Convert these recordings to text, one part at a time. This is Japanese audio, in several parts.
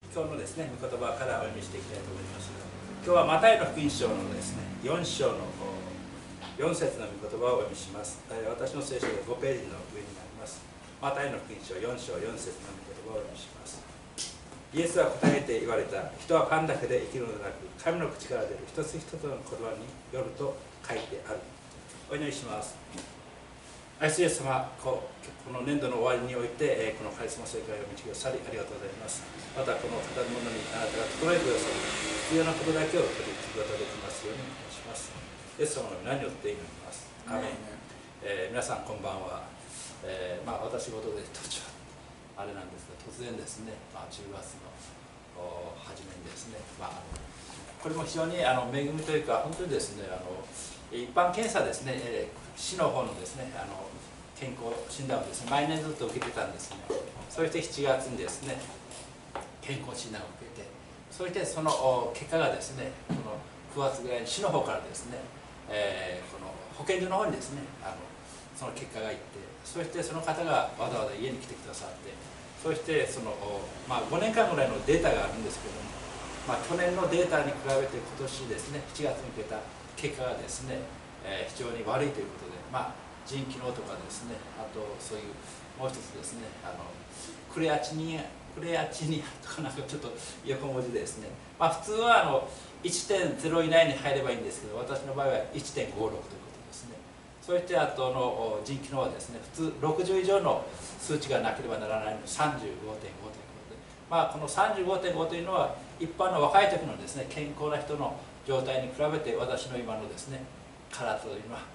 今日のですね、御言葉からお読みしていきたいと思います。今日はマタイの福音書のですね、4章の4節の御言葉をお読みします。私の聖書で5ページの上になります。マタイの福音書4章4節の御言葉をお読みします。イエスは答えて言われた。人はパンだけで生きるのでなく、神の口から出る一つ一つの言葉によると書いてある。お祈りします。愛するイエス様、この年度の終わりにおいて、このカリスマ聖会を導きくださりありがとうございます。またこの方のものにあなたが整えてくださり、必要なことだけを取り組むことができますようにお願いします。イエス様の皆によって祈ります。アメン。皆さんこんばんは。私事で途中あれなんですが、突然ですね、10月の初めにですね、これも非常に恵みというか、本当にですね、一般検査ですね、市の方のですね、健康診断をですね、毎年ずっと受けてたんですね。そして7月にですね、健康診断を受けて、そしてその結果がですね、この9月ぐらいに市の方からですね、この保健所の方にですね、その結果がいって、そしてその方がわざわざ家に来てくださって、そしてその、5年間ぐらいのデータがあるんですけども、去年のデータに比べて今年ですね、7月に受けた結果がですね、非常に悪いということで、腎機能とかですね、あとそういうもう一つですね、クレアチニアとかなんかちょっと横文字ですね、普通は1.0 以内に入ればいいんですけど、私の場合は 1.56 ということですね。そしてあとの腎機能はですね、普通60以上の数値がなければならないので 35.5 ということで、この 35.5 というのは一般の若い時のですね、健康な人の状態に比べて私の今のですね、体というのは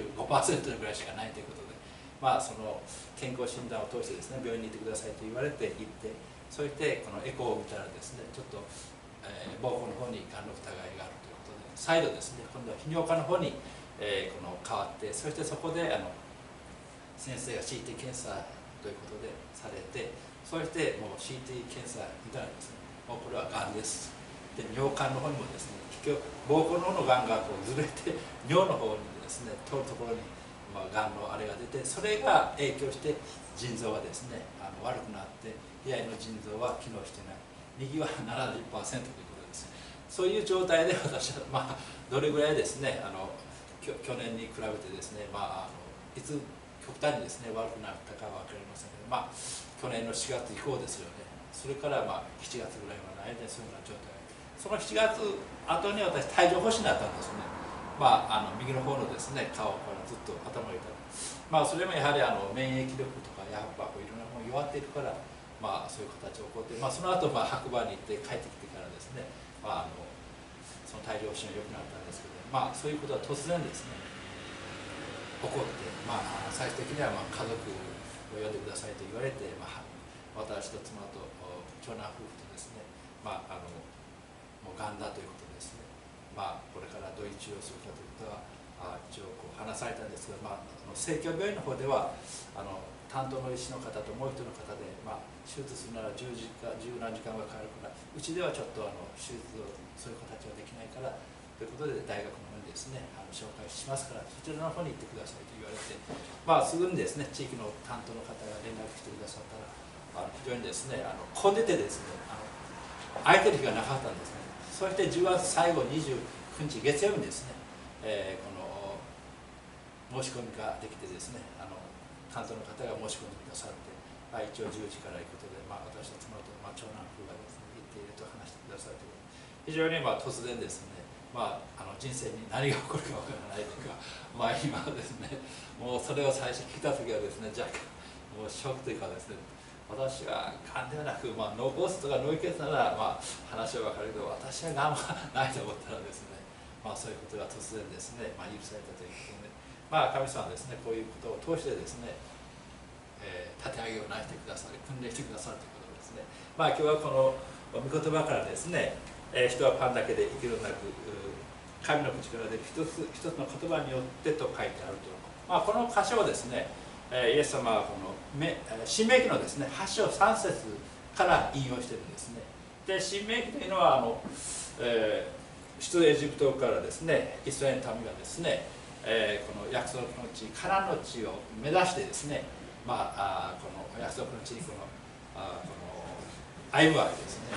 35% ぐらいしかないということで、その健康診断を通してですね、病院に行ってくださいと言われて行って、そしてこのエコーを見たらですね、ちょっと膀胱の方にがんの疑いがあるということで、再度ですね、今度は泌尿科の方にこの変わって、そしてそこで先生が CT 検査ということでされて、そしてもう CT 検査見たらですね、もうこれはがんです。で、尿管の方にもですね、結局膀胱の方のがんがこうずれて尿の方にですね、通るところにがんのあれが出て、それが影響して腎臓がですね、悪くなって、左の腎臓は機能してない、右は 70% ということです。そういう状態で私はどれぐらいですね、去年に比べてですね、いつ極端にですね悪くなったかは分かりませんけど、去年の4月以降ですよね。それから7月ぐらいまでの間にそういうような状態、その7月後に私帯状疱疹になったんですね。右の方のですね顔からずっと頭が痛い、それもやはり免疫力とかやっぱいろんなもの弱っているから、そういう形が起こって、その後白馬に行って帰ってきてからですね、その帯状疱疹が良くなったんですけど、そういうことは突然ですね起こって、最終的には家族を呼んでくださいと言われて、私と妻と長男夫婦とですね、もうがんだということですね、これからどういう治療をするかということは一応話されたんですが、生協病院の方では担当の医師の方ともう一人の方で、手術するなら10何時間はかかるから、うちではちょっと手術をそういう形はできないからということで、大学の方にですね紹介しますから、そちらの方に行ってくださいと言われて、すぐにですね地域の担当の方が連絡してくださったら、非常にですね混んでてですね、空いてる日がなかったんですね。そして10月最後29日月曜日にですね、この申し込みができてですね、担当の方が申し込んでくださって、一応10時から行くことで、私と妻と長男夫婦がですね行っていると話してくださるということで、非常に突然ですね、人生に何が起こるかわからないというか、今ですね、もうそれを最初聞いた時はですね、若干もうショックというかですね、私はがんではなく、脳梗塞とか脳溢血なら話は分かるけど、私はがんはないと思ったらですね、そういうことが突然ですね、許されたということで、神様はですね、こういうことを通してですね、立て上げをなしてくださり、訓練してくださるということですね。今日はこの御言葉からですね、人はパンだけで生きるのなく、神の口から出る一つ一つの言葉によってと書いてあると。この箇所をですね、イエス様はこの新明記のですね8章3節から引用しているんですね。で、新明記というのは出エジプトからですねイスラエルの民がですね、この約束の地カナンの地を目指してですね、この約束の地にこの歩むわけですね。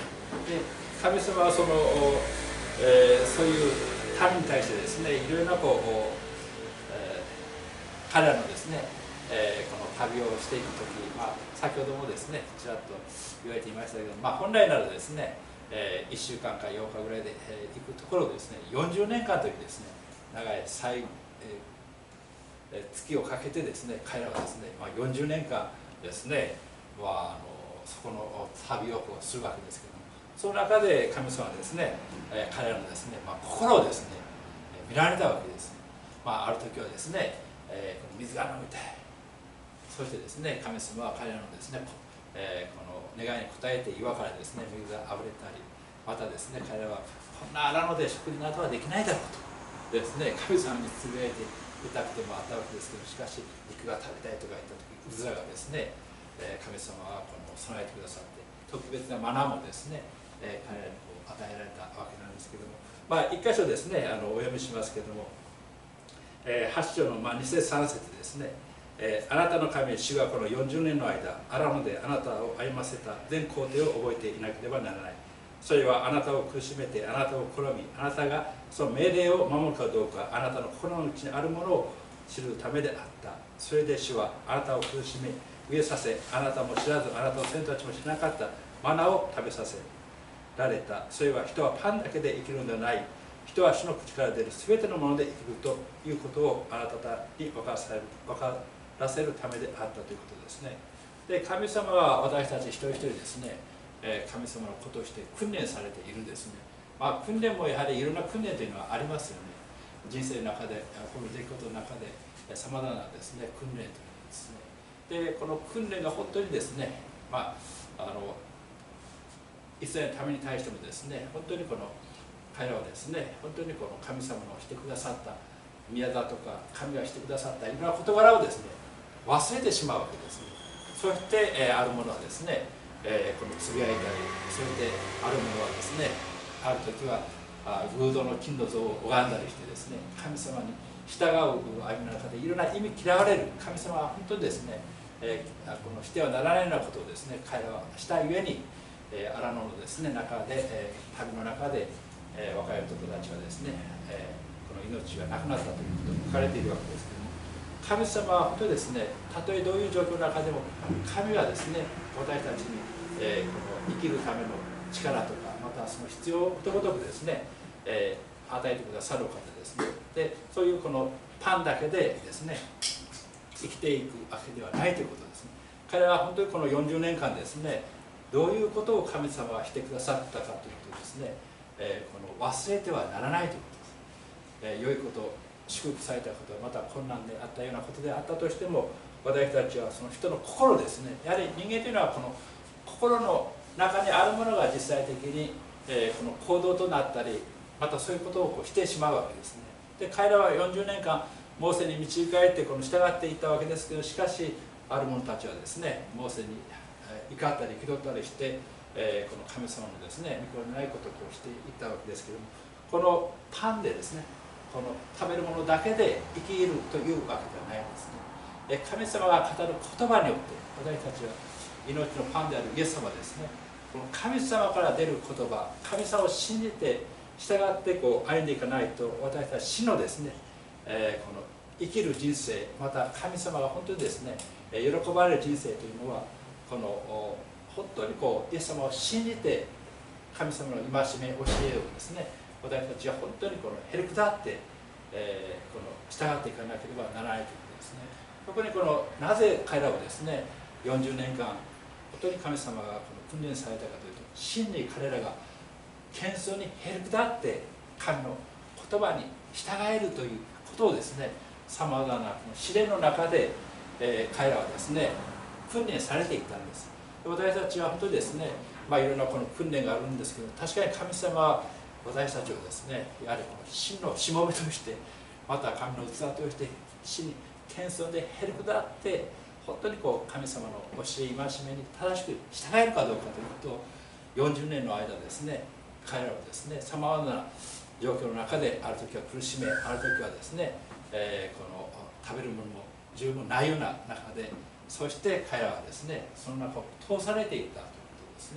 神様はそういう民に対してですね、いろいろな彼らのですね、この旅をしていくとき、先ほどもですねちらっと言われていましたけど、本来ならですね、1週間か8日ぐらいで、行くところをですね40年間というですね長い月をかけてですね、彼らはですね、40年間ですね、そこの旅をするわけですけども、その中で神様はですね、彼らのですね、心をですね見られたわけです。ある時はですね、水が飲みたい、そしてですね神様は彼らのですね、この願いに応えて岩からですね水があふれたり、またですね彼らはこんな荒野で食事などはできないだろうとですね神様につぶやいていたくてもあったわけですけど、しかし肉が食べたいとか言った時、うずらがですね神様はこの備えてくださって特別なマナーもですね彼らに与えられたわけなんですけども、一箇所ですねお読みしますけども、8章の2節3節ですね、あなたの神主がこの40年の間荒野であなたを歩ませた全工程を覚えていなければならない。それはあなたを苦しめてあなたを試み、あなたがその命令を守るかどうかあなたの心の内にあるものを知るためであった。それで主はあなたを苦しめ飢えさせ、あなたも知らずあなたの先祖たちも知らなかったマナを食べさせられた。それは人はパンだけで生きるのではない、人は主の口から出るすべてのもので生きるということをあなたに分からせるためであったということですね。で、神様は私たち一人一人ですね、神様のことをして訓練されているですね。訓練もやはりいろんな訓練というのはありますよね。人生の中で、この出来事の中でさまざまなですね訓練というのですね。で、この訓練が本当にですね、イスラエルのために対してもですね、本当に彼らはですね、本当にこの神様のしてくださった宮座とか神がしてくださったいろんな事柄をですね忘れてしまうわけですね。そして、あるものはですね、このつぶやいたり、そしてあるものはですね、ある時は偶像の金の像を拝んだりしてですね、神様に従う歩みの中でいろんな意味嫌われる。神様は本当にですね、このしてはならないようなことをですね彼らはしたゆえに、荒野のですね中で、旅の中で、若い男たちはですね、この命がなくなったということが書かれているわけですけども、神様は本当にですね、たとえどういう状況の中でも神はですね私たちに、この生きるための力とかまたその必要ことごとくですね、与えてくださる方ですね。で、そういうこのパンだけでですね生きていくわけではないということですね。彼は本当にこの40年間ですね、どういうことを神様はしてくださったかというとですね、この忘れてはならないということです。良いこと、祝福されたこと、また困難であったようなことであったとしても、私たちはその人の心ですね、やはり人間というのはこの心の中にあるものが実際的に、この行動となったり、またそういうことをしてしまうわけですね。で、彼らは40年間モーセに導かれてこの従っていったわけですけど、しかしある者たちはですねモーセに怒ったり気取ったりして、この神様のですね御心のないことをしていったわけですけども、このパンでですね、この食べるものだけで生きるというわけではないんですね。神様が語る言葉によって私たちは命のパンであるイエス様ですね、この神様から出る言葉、神様を信じて従って歩んでいかないと、私たち死のですね、この生きる人生、また神様が本当にですね喜ばれる人生というのは、この本当にイエス様を信じて神様の戒め教えをですね、私たちは本当にへりくだって、この従っていかなければならないということですね。特になぜ彼らをですね40年間本当に神様が訓練されたかというと、真に彼らが謙遜にへりくだって神の言葉に従えるということをですね、さまざまな試練の中で、彼らはですね訓練されていったんです。私たちは本当にですね、いろんな訓練があるんですけど、確かに神様は私たちをですね、やはり真のしもべとして、また神の器として真に謙遜でへりくだって本当に神様の教え戒めに正しく従えるかどうかということを40年の間ですね、彼らはですねさまざまな状況の中で、ある時は苦しめ、ある時はですね、この食べるものも十分ないような中で、そして彼らはですねその中を通されていったということですね。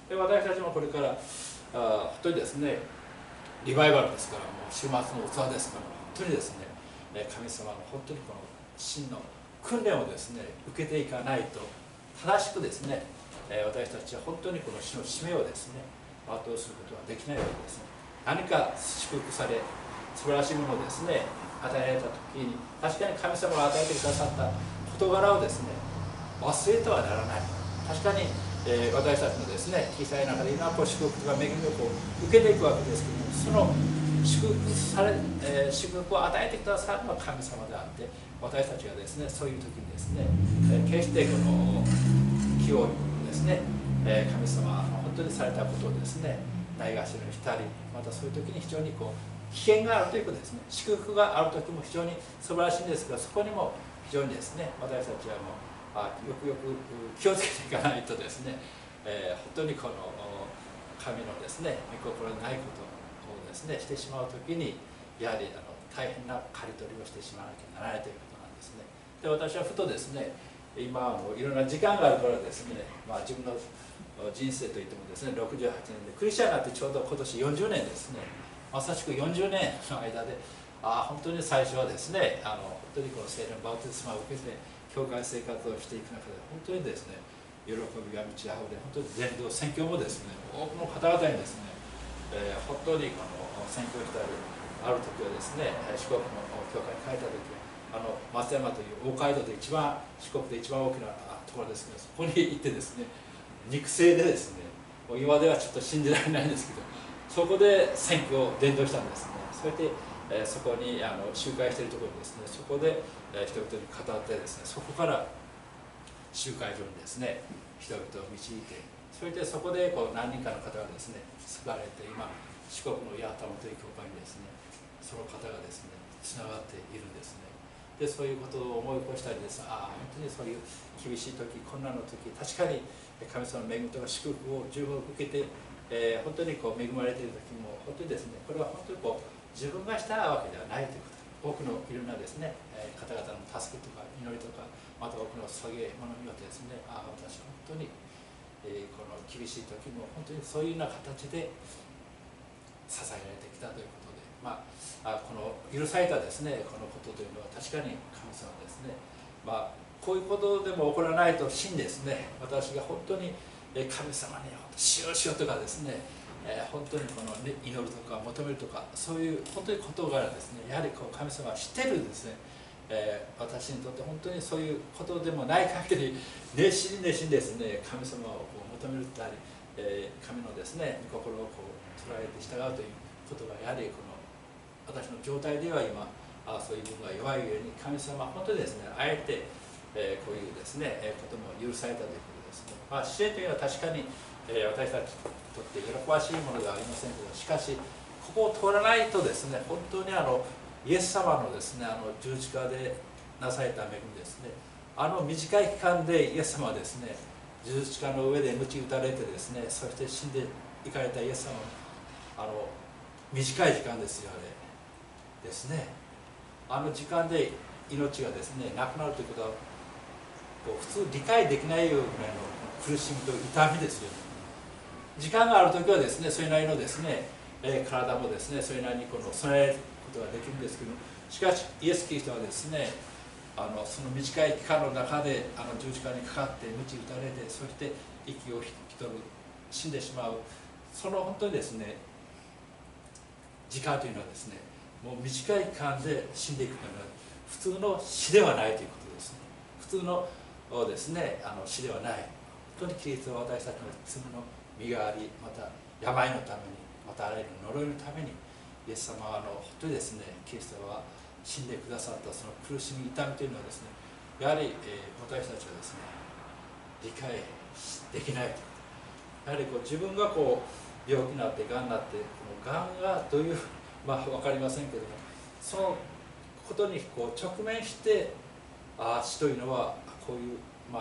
で私たちもこれから本当にですねリバイバルですから、もう終末の器ですから、本当にですね神様の本当にこの真の訓練をですね受けていかないと、正しくですね私たちは本当にこの主の使命をですね全うすることはできないわけですね。何か祝福され素晴らしいものをですね与えられた時に、確かに神様が与えてくださった事柄をですね忘れてはならない。確かに、私たちのですね小さい中でいろんな祝福とか恵みをこう受けていくわけですけども、その祝福を与えてくださるのは神様であって、私たちがですねそういう時にですね、決してこの気をですね、神様の本当にされたことをですねないがしろにしたり、またそういう時に非常にこう危険があるということですね。祝福がある時も非常に素晴らしいんですが、そこにも非常にですね私たちはもうよくよく気をつけていかないとですね、本当にこの神のですね御心のないことをですねしてしまう時に、やはり大変な刈り取りをしてしまわなきゃならないということなんですね。で私はふとですね、今いろんな時間があるからですね、自分の人生といってもですね68年でクリスチャンになってちょうど今年40年ですね、まさしく40年の間で本当に最初はですね本当にこの聖霊のバプテスマを受けて教会生活をしていく中で、本当にですね喜びが満ち溢れ、本当に伝道宣教もですね多くの方々にですね、本当にこの宣教したり、ある時はですね四国の教会に帰った時は松山という大街道で四国で一番大きなところですけど、そこに行ってですね肉声でですね、もう今ではちょっと信じられないんですけど、そこで宣教を伝道したんですね。それで、そこに集会しているところにですね、そこで、人々に語ってですね、そこから集会所にですね人々を導いて、それでそこでこう何人かの方がですね救われて、今四国の八幡という教会にですねその方がですねつながっているんですね。でそういうことを思い起こしたりです、本当にそういう厳しい時、困難の時、確かに神様の恵みとか祝福を十分受けて、本当にこう恵まれている時も、本当にですねこれは本当にこう自分がしたわけではないということ、多くのいろんなですね方々の助けとか祈りとか、また多くの捧げ物によってですね、私は本当に、この厳しい時も本当にそういうような形で支えられてきたということで、この許されたですねこのことというのは確かに神様ですね、こういうことでも起こらないと真ですね、私が本当に神様に「しようしよう」とかですね、本当にこの祈るとか求めるとか、そういう本当に事柄ですね、やはりこう神様は知ってるんですね。私にとって本当にそういうことでもない限り熱心に熱心ですね神様をこう求めるたり、神のですね御心をこう捉えて従うということが、やはりこの私の状態では今そういう部分が弱いゆえに、神様は本当にですねあえて、こういうですねことも許されたということですね。死霊というのは確かに、私たちにとって喜ばしいものではありませんけど、しかしここを通らないとですね、本当にイエス様のですね十字架でなされた恵みですね、短い期間でイエス様はですね十字架の上で鞭打たれてですね、そして死んでいかれたイエス様の短い時間ですよ、あれですね。時間で命がですねなくなるということはこう普通理解できないような苦しみと痛みですよね。時間がある時はですねそれなりのですね、体もですねそれなりに備えることができるんですけど、しかしイエス・キリストはですねその短い期間の中で十字架にかかって鞭打たれて、そして息を引き取る、死んでしまう、その本当にですね時間というのはですねもう短い期間で死んでいくというのは普通の死ではないということですね。普通のですね死ではない。本当にキリストは私たちの罪の身代わり、また病のために、またあらゆる呪いのためにイエス様は本当にですねキリストは死んでくださった、その苦しみ痛みというのはですねやはり、私たちはですね理解できないということ、やはり自分が病気になってがんになって、このがんがどういう分かりませんけども、そのことに直面して死というのはこういう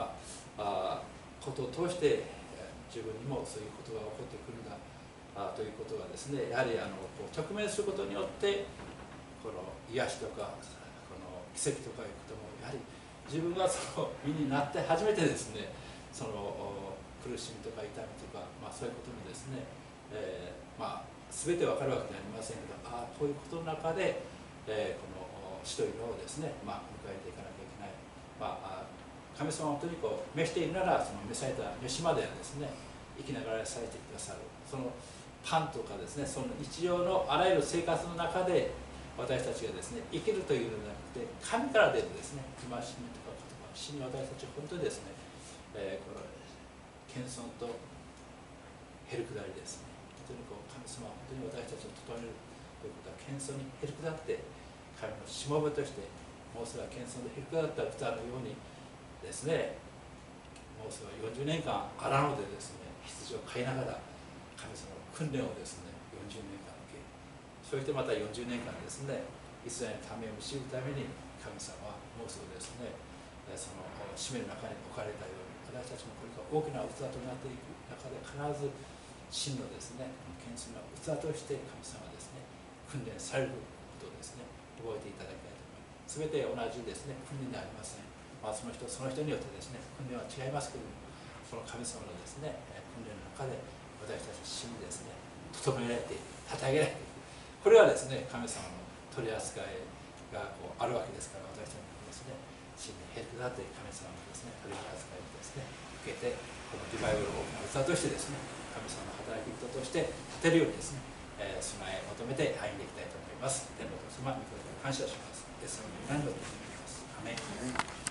ことを通して自分にもそういうことが起こってくるんだということがですね、やはり直面することによってこの癒しとかこの奇跡とかいうことも、やはり自分がその身になって初めてですねその苦しみとか痛みとか、そういうこともですね、全て分かるわけではありませんけど、こういうことの中で、この死というのをですね、迎えていかなきゃいけない。神様は本当に召しているなら、その召された召しまではですね、生きながらされてくださる。そのパンとかですね、その日常のあらゆる生活の中で私たちがですね、生きるというのではなくて、神から出るですね、戒めとか言葉、死に私たちは本当にですね、この謙遜とへりくだりですね、本当に神様は本当に私たちを整えるということは、謙遜にへりくだって神のしもべとして、モーセが謙遜でへりくだった歌のようにですね、モーセは40年間荒野でですね、羊を飼いながら神様の訓練をですね、40年間受け、そしてまた40年間ですね、イスラエルの民を導くために神様はモーセをですね、その使命の中に置かれたように、私たちもこれから大きな器となっていく中で、必ず真のですね、謙遜な器として神様はですね、訓練されることをですね、覚えていただきたいと思います。全て同じですね、訓練ではありません。その人その人によってですね、訓練は違いますけれども、その神様のですね、訓練の中で私たちの真にですね、整えられている、旗揚げられている。これはですね、神様の取り扱いがあるわけですから、私たちもですね、真にへりくだって神様のですね、取り扱いをですね、受けて、このリバイバルを大きな器としてですね、神様の働き人として立てるようにですね、備え求めて歩んでいきたいと思います。天皇と様、御声を感謝します。イエス様の皆によって祈ります。アメン。